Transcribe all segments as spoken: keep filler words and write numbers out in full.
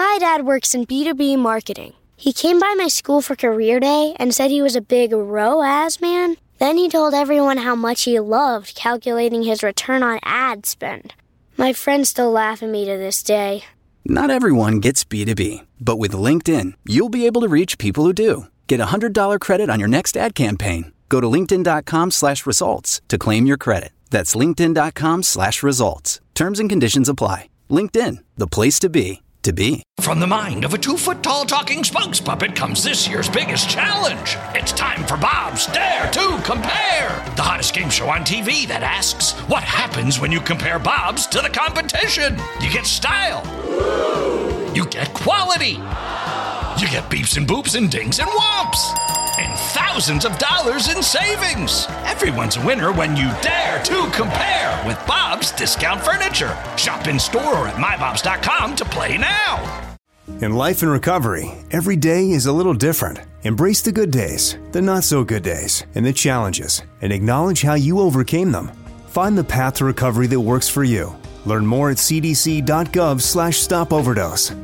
My dad works in B two B marketing. He came by my school for career day and said he was a big R O A S man. Then he told everyone how much he loved calculating his return on ad spend. My friends still laugh at me to this day. Not everyone gets B two B, but with LinkedIn, you'll be able to reach people who do. Get a one hundred dollars credit on your next ad campaign. Go to linkedin.com slash results to claim your credit. That's linkedin.com slash results. Terms and conditions apply. LinkedIn, the place to be, to be. From the mind of a two-foot-tall talking spokes puppet comes this year's biggest challenge. It's time for Bob's Dare to Compare, the hottest game show on T V that asks, what happens when you compare Bob's to the competition? You get style. You get quality. You get beeps and boops and dings and whomps. And thousands of dollars in savings. Everyone's a winner when you dare to compare with Bob's Discount Furniture. Shop in store or at my bobs dot com to play now. In life and recovery, every day is a little different. Embrace the good days, the not so good days, and the challenges, and acknowledge how you overcame them. Find the path to recovery that works for you. Learn more at cdc.gov slash stop overdose.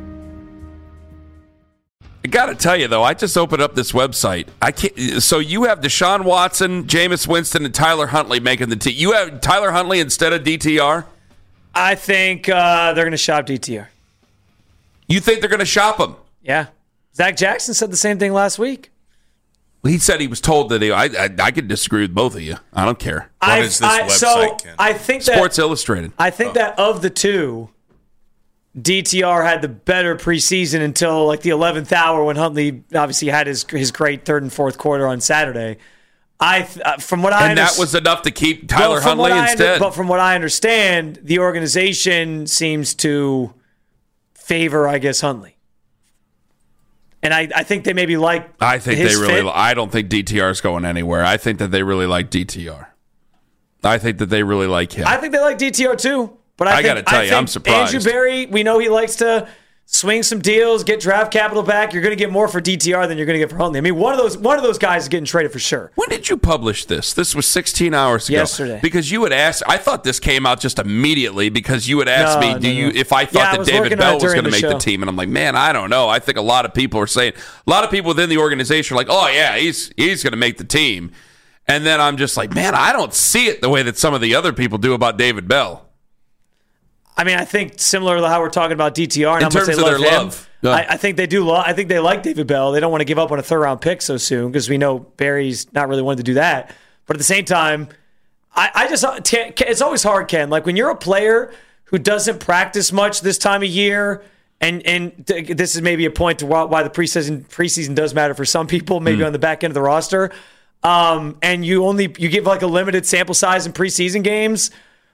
I got to tell you, though, I just opened up this website. I can't. So you have Deshaun Watson, Jameis Winston, and Tyler Huntley making the team. You have Tyler Huntley instead of D T R? I think uh, they're going to shop D T R. You think they're going to shop him? Yeah. Zach Jackson said the same thing last week. Well, he said he was told that he. I I, I could disagree with both of you. I don't care. What I, is this I, website, so Ken? I think that Sports Illustrated. I think Oh. that of the two, D T R had the better preseason until like the eleventh hour when Huntley obviously had his his great third and fourth quarter on Saturday. I uh, from what I and that underst- was enough to keep Tyler well, from Huntley what I instead. Under, but from what I understand, the organization seems to favor, I guess, Huntley. And I, I think they maybe like I think his they really. fit. I don't think D T R is going anywhere. I think that they really like D T R. I think that they really like him. I think they like D T R too. But I, I think, gotta tell I you, think I'm surprised. Andrew Berry, we know he likes to swing some deals, get draft capital back. You're going to get more for D T R than you're going to get for Huntley. I mean, one of those one of those guys is getting traded for sure. When did you publish this? This was sixteen hours ago. Yesterday. Because you had asked. I thought this came out just immediately because you had asked No, me, do no, you no. if I thought Yeah, I that was David working on Bell it was during going to the make show. the team, and I'm like, man, I don't know. I think a lot of people are saying, a lot of people within the organization are like, oh yeah, he's he's going to make the team, and then I'm just like, man, I don't see it the way that some of the other people do about David Bell. I mean, I think similar to how we're talking about D T R and In how much terms they of love their him. love. Yeah. I, I think they do. Lo- I think they like David Bell. They don't want to give up on a third round pick so soon because we know Barry's not really wanting to do that. But at the same time, I, I just it's always hard, Ken. Like when you're a player who doesn't practice much this time of year, and and th- this is maybe a point to why, why the preseason preseason does matter for some people, maybe Mm. on the back end of the roster. Um, and you only you give like a limited sample size in preseason games.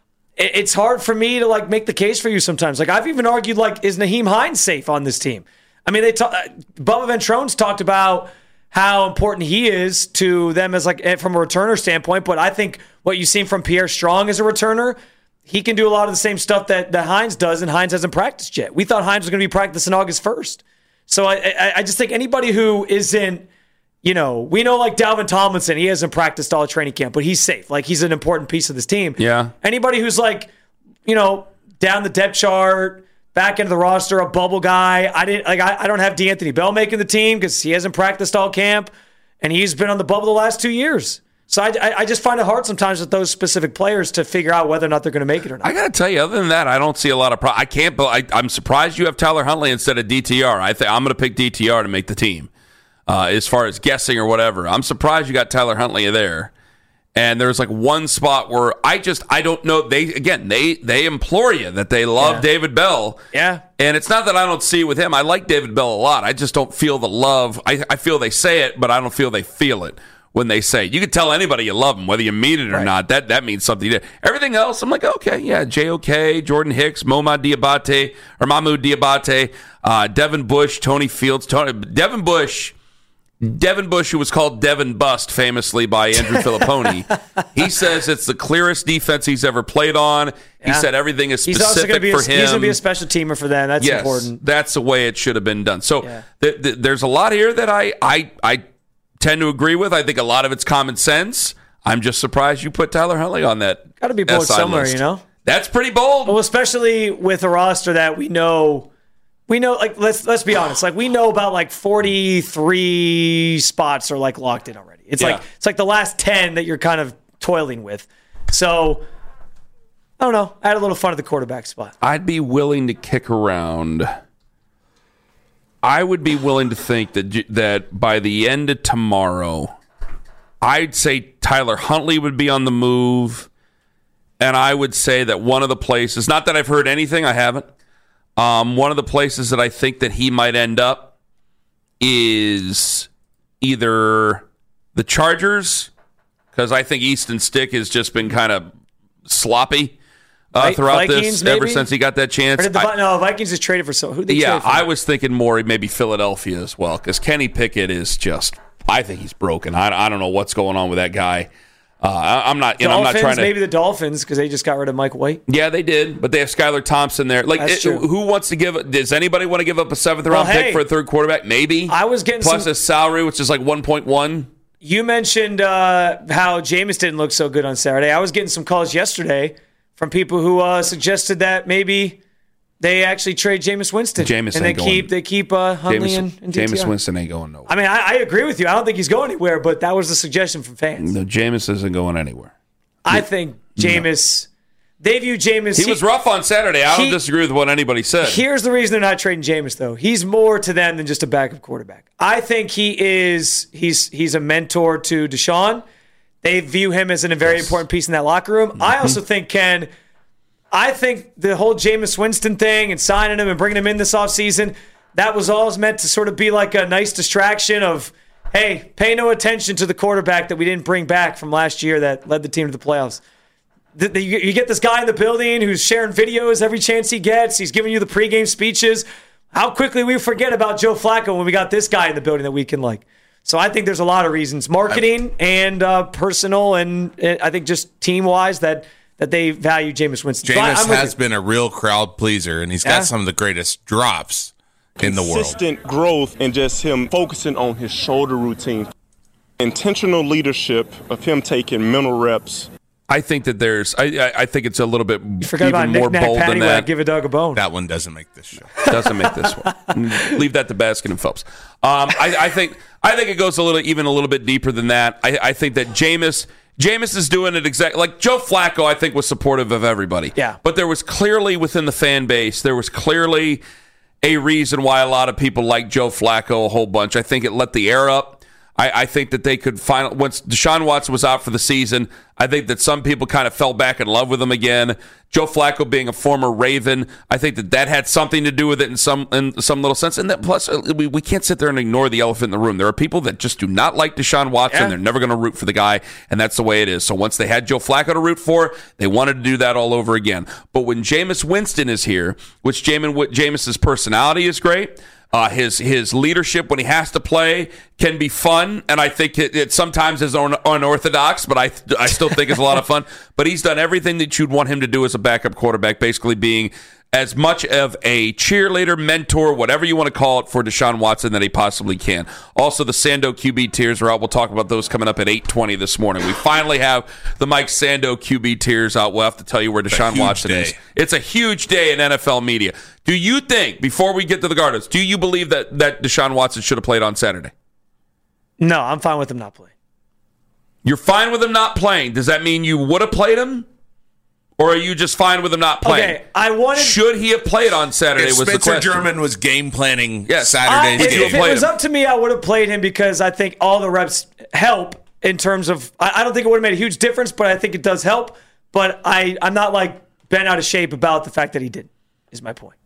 It's hard for me to like make the case for you sometimes. Like I've even argued, like, is Nyheim Hines safe on this team? I mean, they talk, Bubba Ventrone's talked about how important he is to them as like from a returner standpoint. But I think what you've seen from Pierre Strong as a returner, he can do a lot of the same stuff that, that Hines does, and Hines hasn't practiced yet. We thought Hines was going to be practicing August first. So I, I, I just think anybody who isn't, you know, we know like Dalvin Tomlinson, he hasn't practiced all training camp, but he's safe. Like he's an important piece of this team. Yeah. Anybody who's like, you know, down the depth chart, back into the roster, a bubble guy. I didn't like. I, I don't have DeAnthony Bell making the team because he hasn't practiced all camp, and he's been on the bubble the last two years. So I, I, I just find it hard sometimes with those specific players to figure out whether or not they're going to make it or not. I got to tell you, other than that, I don't see a lot of. Pro- I can't. I, I'm surprised you have Tyler Huntley instead of D T R. I think I'm going to pick D T R to make the team. Uh, as far as guessing or whatever, I'm surprised you got Tyler Huntley there. And there's like one spot where I just I don't know. They again they they implore you that they love Yeah. David Bell. Yeah. And it's not that I don't see it with him. I like David Bell a lot. I just don't feel the love. I, I feel they say it, but I don't feel they feel it when they say it. You can tell anybody you love them, whether you mean it or Right. not. That that means something. Everything else, I'm like, okay, yeah, J O K, Jordan Hicks, Mohamed Diabate, or Mahmoud Diabate, uh, Devin Bush, Tony Fields. Tony, Devin Bush... Devin Bush, who was called Devin Bust famously by Andrew Filipponi, he says it's the clearest defense he's ever played on. He Yeah. said everything is He's also specific going to be for a, him. he's going to be a special teamer for them. That's yes, important. that's the way it should have been done. So Yeah. th- th- there's a lot here that I, I I tend to agree with. I think a lot of it's common sense. I'm just surprised you put Tyler Huntley on that. Got to be bold S I somewhere, list. you know? That's pretty bold. Well, especially with a roster that we know We know, like, let's let's be honest. Like, we know about like forty-three spots are like locked in already. It's Yeah. like it's like the last ten that you're kind of toiling with. So I don't know. I had a little fun at the quarterback spot. I'd be willing to kick around. I would be willing to think that that by the end of tomorrow, I'd say Tyler Huntley would be on the move, and I would say that one of the places, not that I've heard anything, I haven't. Um, one of the places that I think that he might end up is either the Chargers, because I think Easton Stick has just been kind of sloppy uh, throughout Vikings, this, maybe? ever since he got that chance. Or did the, I, no, Vikings just traded for so who? They yeah, trade for? I was thinking more maybe Philadelphia as well, because Kenny Pickett is just, I think he's broken. I, I don't know what's going on with that guy. Uh, I, I'm not. And I'm Dolphins, not trying to. maybe the Dolphins because they just got rid of Mike White. Yeah, they did, but they have Skylar Thompson there. Like, That's it, true. who wants to give? Does anybody want to give up a seventh round Well, hey, pick for a third quarterback? Maybe. I was getting plus some- his salary, which is like one point one. You mentioned uh, how Jameis didn't look so good on Saturday. I was getting some calls yesterday from people who uh, suggested that maybe they actually trade Jameis Winston. Jameis and they ain't going- keep they keep uh, Huntley Jameis, and, and D T R. Jameis Winston ain't going nowhere. I mean, I, I agree with you. I don't think he's going anywhere, but that was the suggestion from fans. No, Jameis isn't going anywhere. I think Jameis. They view Jameis. He was rough on Saturday. I don't he- disagree with what anybody said. Here's the reason they're not trading Jameis, though. He's more to them than just a backup quarterback. I think he is. He's he's a mentor to Deshaun. They view him as a very important piece in that locker room. Mm-hmm. I also think, Ken, I think the whole Jameis Winston thing and signing him and bringing him in this offseason, that was all meant to sort of be like a nice distraction of, hey, pay no attention to the quarterback that we didn't bring back from last year that led the team to the playoffs. The, the, you get this guy in the building who's sharing videos every chance he gets. He's giving you the pregame speeches. How quickly we forget about Joe Flacco when we got this guy in the building that we can like. So I think there's a lot of reasons, marketing and uh, personal, and uh, I think just team-wise that that they value Jameis Winston. So I- Jameis I'm with has you. been a real crowd pleaser, and he's got Yeah. some of the greatest drops in the world. Consistent growth and just him focusing on his shoulder routine. Intentional leadership of him taking mental reps. I think that there's. I, I, I think it's a little bit You forgot about even more Knick-Knack bold Patty than when I that. give a dog a bone. That one doesn't make this show. Doesn't make this one. Leave that to Baskin and Phelps. Um, I, I think I think it goes a little even a little bit deeper than that. I, I think that Jameis Jameis is doing it exactly like Joe Flacco. I think was supportive of everybody. Yeah. But there was clearly within the fan base there was clearly a reason why a lot of people like Joe Flacco a whole bunch. I think it let the air up. I, I think that they could find once Deshaun Watson was out for the season. I think that some people kind of fell back in love with him again. Joe Flacco being a former Raven, I think that that had something to do with it in some in some little sense. And that plus, we, we can't sit there and ignore the elephant in the room. There are people that just do not like Deshaun Watson. Yeah. They're never going to root for the guy, and that's the way it is. So once they had Joe Flacco to root for, they wanted to do that all over again. But when Jameis Winston is here, which Jameis Jameis's personality is great. Uh, his his leadership when he has to play can be fun, and I think it, it sometimes is un- unorthodox, but I I still think it's a lot of fun. But he's done everything that you'd want him to do as a backup quarterback, basically being as much of a cheerleader, mentor, whatever you want to call it, for Deshaun Watson that he possibly can. Also, the Sando Q B tiers are out. We'll talk about those coming up at eight twenty this morning. We finally have the Mike Sando Q B tiers out. We'll have to tell you where Deshaun huge Watson day. is. It's a huge day in N F L media. Do you think, before we get to the Cardinals, do you believe that, that Deshaun Watson should have played on Saturday? No, I'm fine with him not playing. You're fine with him not playing. Does that mean you would have played him? Or are you just fine with him not playing? Okay, I wanted. Should he have played on Saturday If was the Spencer question. German was game planning Yes. I, Saturday's if, you game. if it played was him? up to me, I would have played him because I think all the reps help in terms of. I, I don't think it would have made a huge difference, but I think it does help. But I, I'm not like bent out of shape about the fact that he did. Is my point.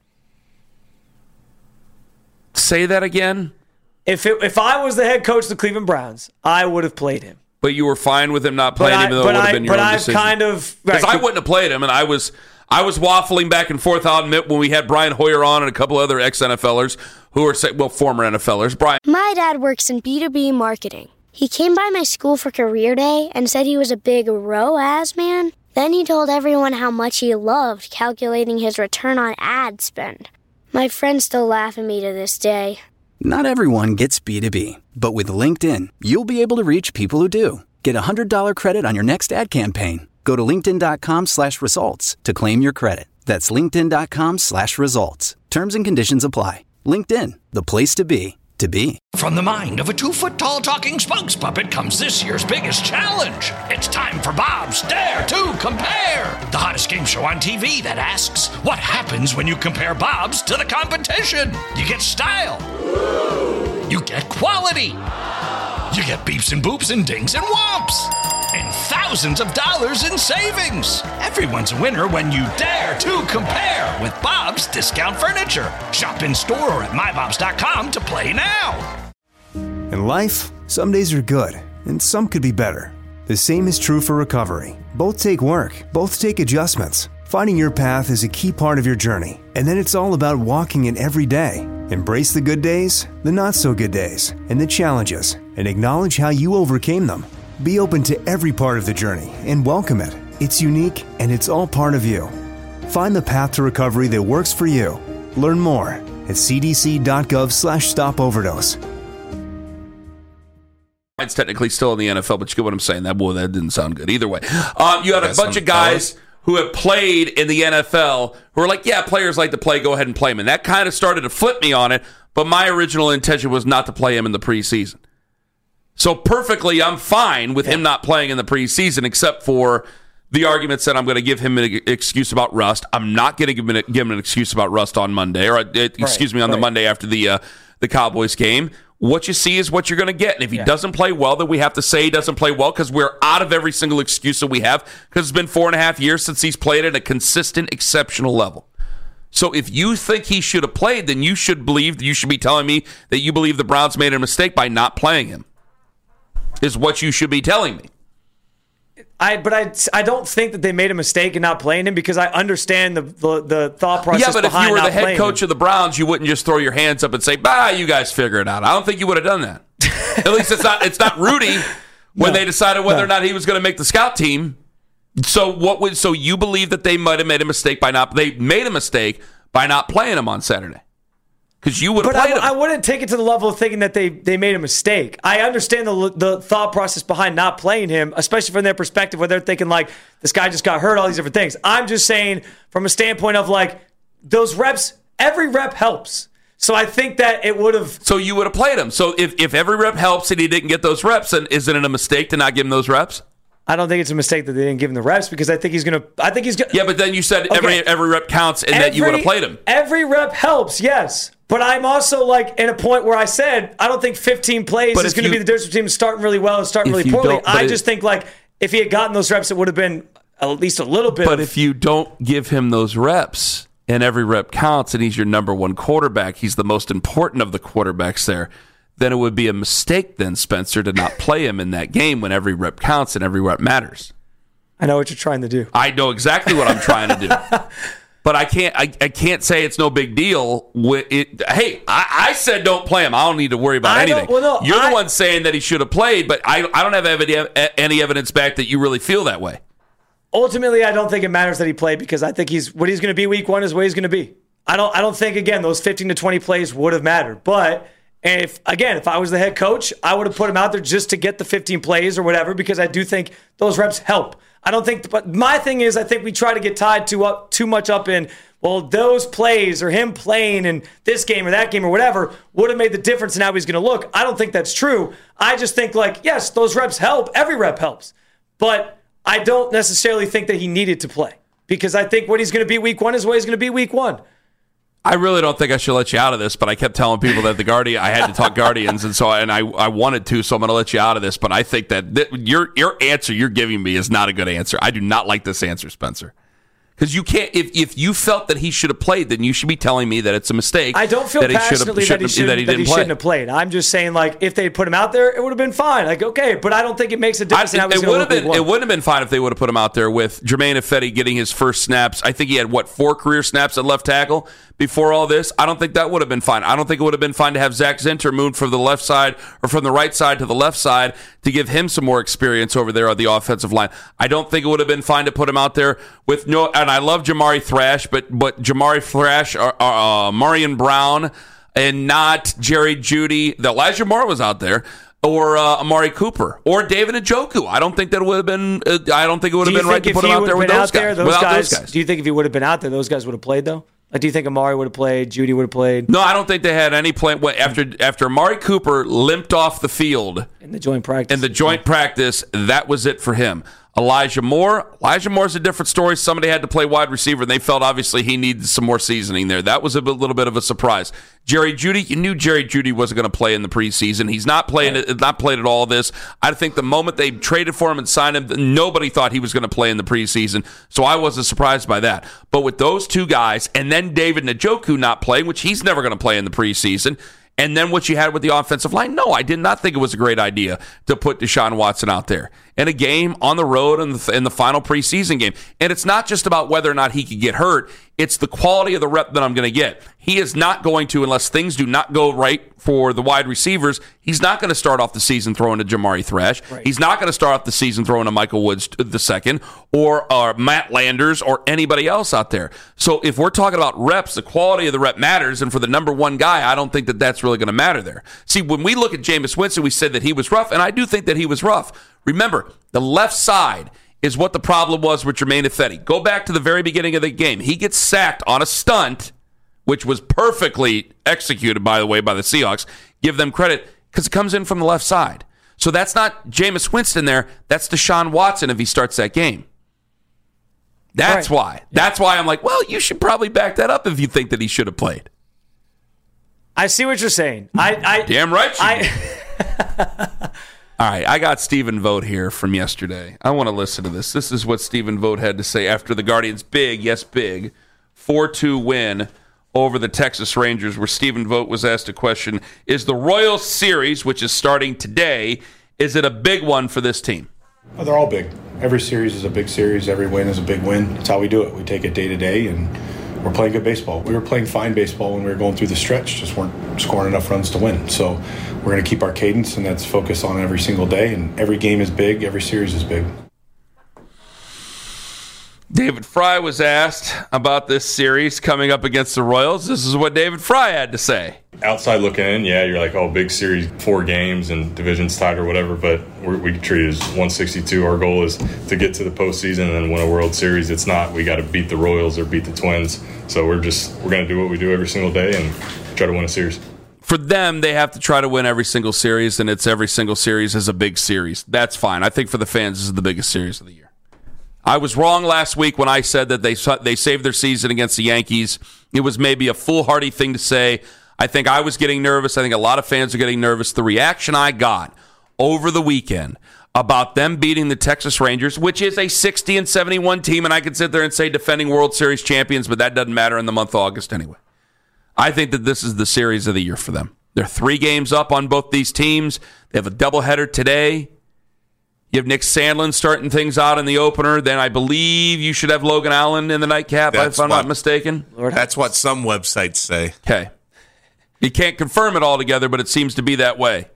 Say that again? If it, if I was the head coach of the Cleveland Browns, I would have played him. But you were fine with him not But playing, I, even though but it would have I, been your but own I've decision. kind of Because right, I wouldn't have played him, and I was I was waffling back and forth. I'll admit when we had Brian Hoyer on and a couple other ex-N F Lers who are, say- well, former N F Lers. Brian, My dad works in B two B marketing. He came by my school for career day and said he was a big R O A S man. Then he told everyone how much he loved calculating his return on ad spend. My friends still laugh at me to this day. Not everyone gets B two B, but with LinkedIn, you'll be able to reach people who do. Get a one hundred dollars credit on your next ad campaign. Go to linkedin.com slash results to claim your credit. That's linkedin.com slash results. Terms and conditions apply. LinkedIn, the place to be, to be. From the mind of a two-foot-tall talking spokes puppet comes this year's biggest challenge. It's time for Bob's Dare to Compare, the hottest game show on T V that asks, what happens when you compare Bob's to the competition? You get style. You get quality. You get beeps and boops and dings and whomps. And thousands of dollars in savings. Everyone's a winner when you dare to compare with Bob's Discount Furniture. Shop in store or at my bobs dot com to play now. In life, some days are good, and some could be better. The same is true for recovery. Both take work, both take adjustments. Finding your path is a key part of your journey, and then it's all about walking it every day. Embrace the good days, the not so good days, and the challenges, and acknowledge how you overcame them. Be open to every part of the journey and welcome it. It's unique and it's all part of you. Find the path to recovery that works for you. Learn more at cdc.gov slash stop overdose. It's technically still in the N F L, but you get what I'm saying. That boy, that didn't sound good. Either way, um, you had a bunch of guys who have played in the N F L who are like, yeah, players like to play, go ahead and play him. And that kind of started to flip me on it, but my original intention was not to play him in the preseason. So perfectly, I'm fine with yeah. him not playing in the preseason, except for the arguments that I'm going to give him an excuse about rust. I'm not going to give him, an, give him an excuse about rust on Monday, or uh, excuse right, me, on right. the Monday after the uh, the Cowboys game. What you see is what you're going to get. And if he yeah. doesn't play well, then we have to say he doesn't play well because we're out of every single excuse that we have because it's been four and a half years since he's played at a consistent, exceptional level. So if you think he should have played, then you should believe, you should be telling me that you believe the Browns made a mistake by not playing him. Is what you should be telling me. I but I, I don't think that they made a mistake in not playing him because I understand the the, the thought process. Yeah, but if you were the head coach him. of the Browns, you wouldn't just throw your hands up and say, "Bah, you guys figure it out." I don't think you would have done that. At least it's not it's not Rudy when no, they decided whether no. or not he was going to make the scout team. So what would so you believe that they might have made a mistake by not they made a mistake by not playing him on Saturday? Because you would have but played I, him. I wouldn't take it to the level of thinking that they, they made a mistake. I understand the the thought process behind not playing him, especially from their perspective, where they're thinking, like, this guy just got hurt, all these different things. I'm just saying from a standpoint of, like, those reps, every rep helps. So I think that it would have... So you would have played him. So if, if every rep helps and he didn't get those reps, then isn't it a mistake to not give him those reps? I don't think it's a mistake that they didn't give him the reps because I think he's going to... I think he's going Yeah, but then you said okay. every every rep counts and every, that you would have played him. Every rep helps, yes. But I'm also like in a point where I said I don't think fifteen plays but is going to be the difference between starting really well and starting really poorly. I just think like if he had gotten those reps, it would have been at least a little bit. But of, if you don't give him those reps and every rep counts and he's your number one quarterback, he's the most important of the quarterbacks there, then it would be a mistake then, Spencer, to not play him in that game when every rep counts and every rep matters. I know what you're trying to do. I know exactly what I'm trying to do. But I can't. I, I can't say it's no big deal. With it, hey, I, I said don't play him. I don't need to worry about I anything. Well, no, You're I, the one saying that he should have played, but I I don't have any evidence back that you really feel that way. Ultimately, I don't think it matters that he played because I think he's what he's going to be week one is what he's going to be. I don't. I don't think again those fifteen to twenty plays would have mattered. But if again, if I was the head coach, I would have put him out there just to get the fifteen plays or whatever because I do think those reps help. I don't think. But my thing is, I think we try to get tied too up too much up in. Well, those plays or him playing in this game or that game or whatever would have made the difference in how he's going to look. I don't think that's true. I just think, like, yes, those reps help. Every rep helps. But I don't necessarily think that he needed to play because I think what he's going to be week one is what he's going to be week one. I really don't think I should let you out of this, but I kept telling people that the Guardian, I had to talk Guardians, and so and I, I wanted to, so I'm going to let you out of this. But I think that th- your your answer you're giving me is not a good answer. I do not like this answer, Spencer. Because you can't, if, if you felt that he should have played, then you should be telling me that it's a mistake. I don't feel that passionately he that he, should, that he, that didn't he play. shouldn't have played. I'm just saying, like, if they put him out there, it would have been fine. Like, okay, but I don't think it makes a difference I, in how he's it going would to have been. It wouldn't have been fine if they would have put him out there with Jermaine Ifedi getting his first snaps. I think he had what four career snaps at left tackle before all this. I don't think that would have been fine. I don't think it would have been fine to have Zach Zinter move from the left side or from the right side to the left side to give him some more experience over there on the offensive line. I don't think it would have been fine to put him out there with no. And I love Jamari Thrash, but but Jamari Thrash, or uh, uh, Marion Brown, and not Jerry Jeudy. The Elijah Moore was out there. Or uh, Amari Cooper, or David Njoku. I don't think that would have been. Uh, I don't think it would have been right to put him out there with those guys. There, those guys, those guys. Do you think if he would have been out there, those guys would have played though? Like, do you think Amari would have played? Judy would have played? No, I don't think they had any plan. After after Amari Cooper limped off the field in the joint practice. In the joint practice, that was it for him. Elijah Moore. Elijah Moore's a different story. Somebody had to play wide receiver, and they felt obviously he needed some more seasoning there. That was a bit, little bit of a surprise. Jerry Jeudy, you knew Jerry Jeudy wasn't going to play in the preseason. He's not playing it, not played at all this. I think the moment they traded for him and signed him, nobody thought he was going to play in the preseason, so I wasn't surprised by that. But with those two guys, and then David Njoku not playing, which he's never going to play in the preseason, and then what you had with the offensive line, no, I did not think it was a great idea to put Deshaun Watson out there in a game on the road in the, in the final preseason game. And it's not just about whether or not he could get hurt. It's the quality of the rep that I'm going to get. He is not going to, unless things do not go right for the wide receivers, he's not going to start off the season throwing to Jamari Thrash. Right. He's not going to start off the season throwing to Michael Woods the second or uh, Matt Landers or anybody else out there. So if we're talking about reps, the quality of the rep matters. And for the number one guy, I don't think that that's really going to matter there. See, when we look at Jameis Winston, we said that he was rough, and I do think that he was rough. Remember, the left side is what the problem was with Jermaine Ifedi. Go back to the very beginning of the game. He gets sacked on a stunt, which was perfectly executed, by the way, by the Seahawks. Give them credit, because it comes in from the left side. So that's not Jameis Winston there. That's Deshaun Watson if he starts that game. That's right. why. Yeah. That's why I'm like, well, you should probably back that up if you think that he should have played. I see what you're saying. I, I Damn right you I All right, I got Stephen Vogt here from yesterday. I want to listen to this. This is what Stephen Vogt had to say after the Guardians' big, yes, big, four two win over the Texas Rangers, where Stephen Vogt was asked a question, is the Royals series, which is starting today, is it a big one for this team? Well, they're all big. Every series is a big series. Every win is a big win. That's how we do it. We take it day to day, and we're playing good baseball. We were playing fine baseball when we were going through the stretch, just weren't scoring enough runs to win. So we're going to keep our cadence, and that's focus on every single day. And every game is big. Every series is big. David Fry was asked about this series coming up against the Royals. This is what David Fry had to say. Outside looking in, yeah, you're like, oh, big series, four games and division's tied or whatever, but we're, we treat it as one sixty-two. Our goal is to get to the postseason and win a World Series. It's not we got to beat the Royals or beat the Twins. So we're just we're going to do what we do every single day and try to win a series. For them, they have to try to win every single series, and it's every single series is a big series. That's fine. I think for the fans, this is the biggest series of the year. I was wrong last week when I said that they they saved their season against the Yankees. It was maybe a foolhardy thing to say. I think I was getting nervous. I think a lot of fans are getting nervous. The reaction I got over the weekend about them beating the Texas Rangers, which is a sixty and seventy-one team, and I could sit there and say defending World Series champions, but that doesn't matter in the month of August anyway. I think that this is the series of the year for them. They're three games up on both these teams. They have a doubleheader today. You have Nick Sandlin starting things out in the opener. Then I believe you should have Logan Allen in the nightcap, That's if I'm what, not mistaken. That's what some websites say. Okay. You can't confirm it all together, but it seems to be that way.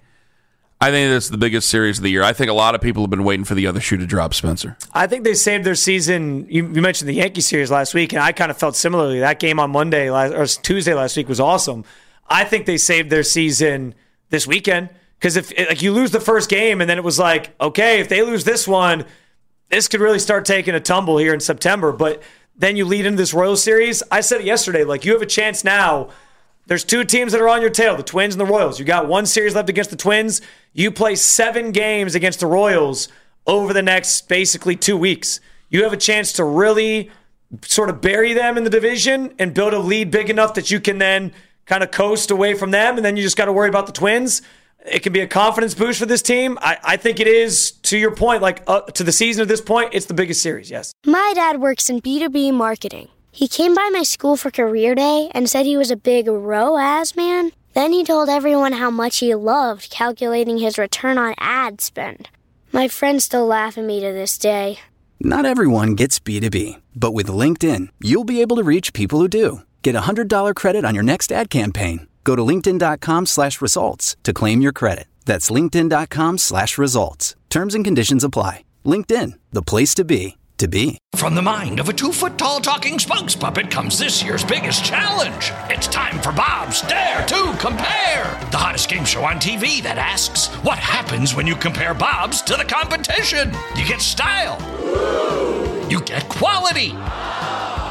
I think this is the biggest series of the year. I think a lot of people have been waiting for the other shoe to drop, Spencer. I think they saved their season. You, you mentioned the Yankee series last week, and I kind of felt similarly. That game on Monday last, or Tuesday last week was awesome. I think they saved their season this weekend. Because if like you lose the first game and then it was like, okay, if they lose this one, this could really start taking a tumble here in September. But then you lead into this Royals series. I said it yesterday, like you have a chance now. There's two teams that are on your tail, the Twins and the Royals. You got one series left against the Twins. You play seven games against the Royals over the next basically two weeks. You have a chance to really sort of bury them in the division and build a lead big enough that you can then kind of coast away from them, and then you just got to worry about the Twins. It can be a confidence boost for this team. I, I think it is, to your point, like uh, to the season at this point, it's the biggest series, yes. My dad works in B two B marketing. He came by my school for career day and said he was a big R O A S man. Then he told everyone how much he loved calculating his return on ad spend. My friends still laugh at me to this day. Not everyone gets B two B, but with LinkedIn, you'll be able to reach people who do. Get a one hundred dollars credit on your next ad campaign. Go to linkedin.com slash results to claim your credit. That's linkedin.com slash results. Terms and conditions apply. LinkedIn, the place to be, to be. From the mind of a two-foot-tall talking spokes puppet comes this year's biggest challenge. It's time for Bob's Dare to Compare, the hottest game show on T V that asks, what happens when you compare Bob's to the competition? You get style. You get quality.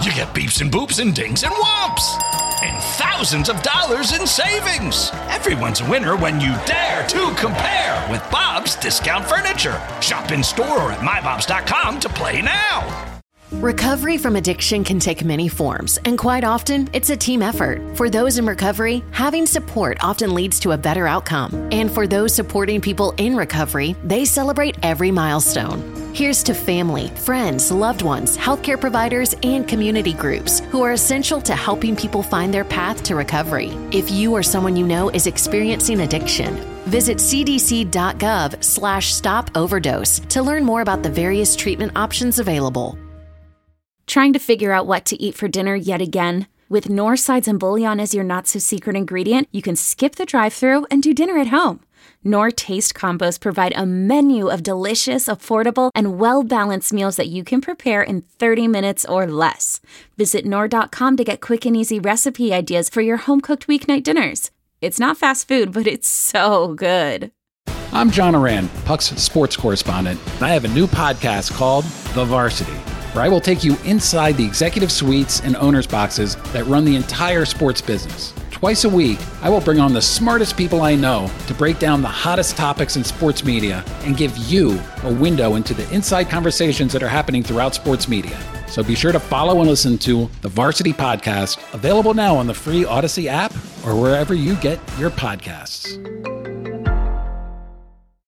You get beeps and boops and dings and whomps. And thousands of dollars in savings. Everyone's a winner when you dare to compare with Bob's Discount Furniture. Shop in store or at my bobs dot com to play now. Recovery from addiction can take many forms, and quite often, it's a team effort. For those in recovery, having support often leads to a better outcome. And for those supporting people in recovery, they celebrate every milestone. Here's to family, friends, loved ones, healthcare providers, and community groups who are essential to helping people find their path to recovery. If you or someone you know is experiencing addiction, visit c d c dot gov slash stop overdose to learn more about the various treatment options available. Trying to figure out what to eat for dinner yet again? With Knorr sides and bouillon as your not-so-secret ingredient, you can skip the drive-thru and do dinner at home. Knorr Taste Combos provide a menu of delicious, affordable, and well-balanced meals that you can prepare in thirty minutes or less. Visit Knorr dot com to get quick and easy recipe ideas for your home-cooked weeknight dinners. It's not fast food, but it's so good. I'm John Oran, Puck's sports correspondent, and I have a new podcast called The Varsity, where I will take you inside the executive suites and owners' boxes that run the entire sports business. Twice a week, I will bring on the smartest people I know to break down the hottest topics in sports media and give you a window into the inside conversations that are happening throughout sports media. So be sure to follow and listen to the Varsity Podcast, available now on the free Odyssey app or wherever you get your podcasts.